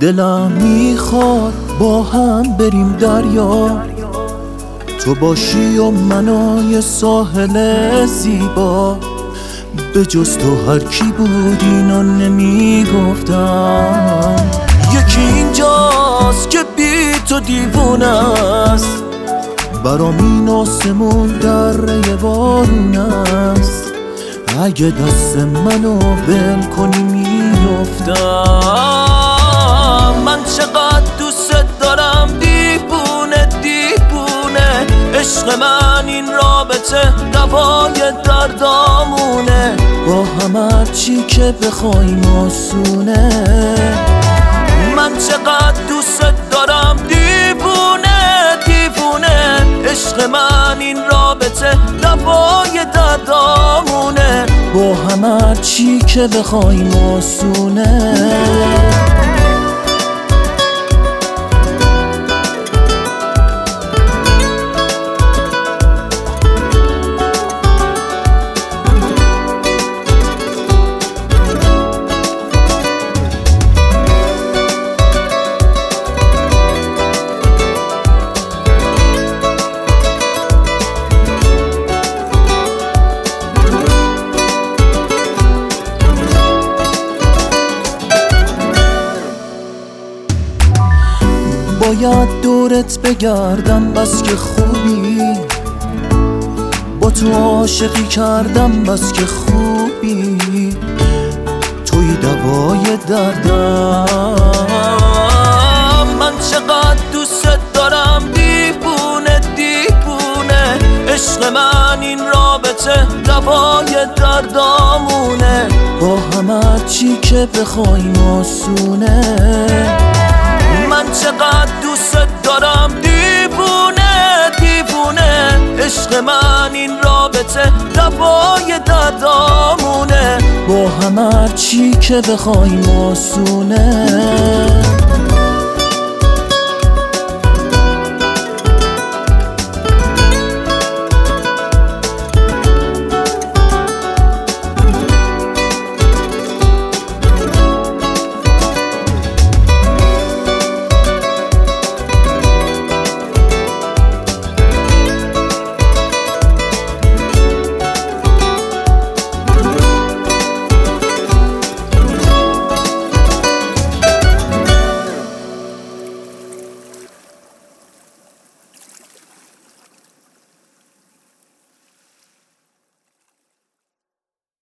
دلم میخواد با هم بریم دریا، تو باشی و منو یه ساحل زیبا. به جز تو هر کی بود اینو نمیگفتم. یکی اینجاست که بی تو دیوونه است، برام این آسمون دره وارون است. اگه دست منو ول کنی میافتم. من چقدر دوست دارم دیوونه دیوونه، عشق من این رابطه دوای دردامونه. با هم هرچی که بخوایم آسونه. من چقدر دوست دارم دیوونه دیوونه، عشق من این رابطه دوای دردامونه. با هم هرچی که بخوایم آسونه. باید دورت بگردم بس که خوبی، با تو عاشقی کردم بس که خوبی. توی دوای دردم. من چقدر دوست دارم دیوونه دیوونه، عشق من این رابطه دوای دردامونه. با هم هرچی که بخوایم آسونه. من چقدر دوست دارم دیوونه دیوونه، عشق من این رابطه دوای دردامونه. با هم هرچی که بخوایم آسونه.